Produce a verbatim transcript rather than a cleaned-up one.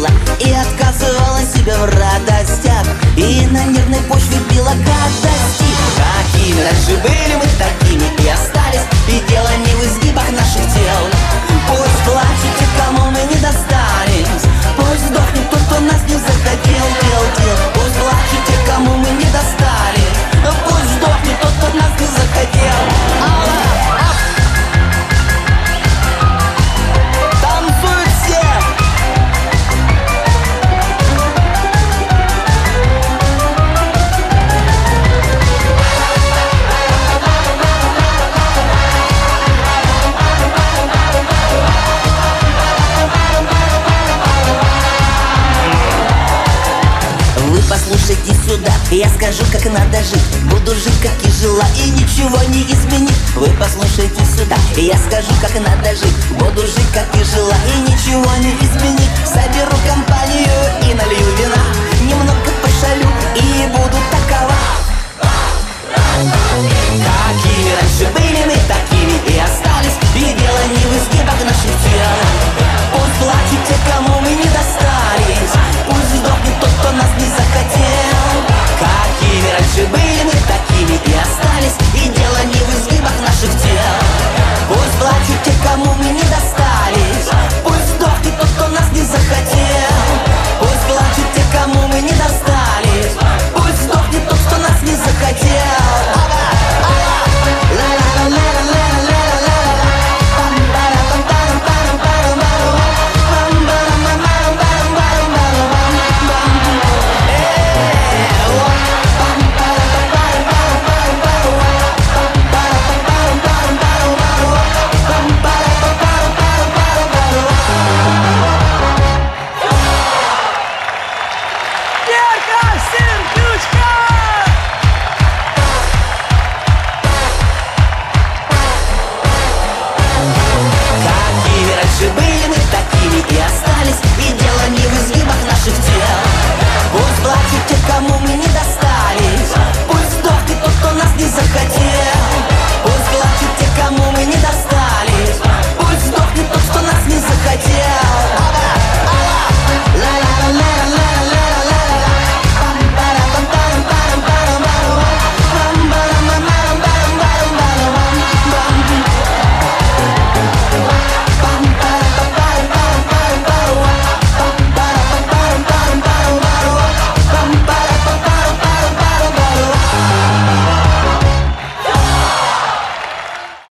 жила и отказывала себе в радостях, и на нервной почве била гадости. Какими раньше были мы, такими и остались, и дело не в изгибах наших тел. Пусть плачут те, кому мы не достались, пусть сдохнет тот, кто нас не захотел. Дел, дел. Пусть плачут те, кому мы не достались, пусть сдохнет тот, кто нас не захотел. Танцуют все. Послушайте сюда, я скажу, как надо жить. Буду жить, как и жила, и ничего не изменить. Вы послушайте сюда, я скажу, как надо жить. Буду жить, как и жила, и ничего не изменить. Соберу команду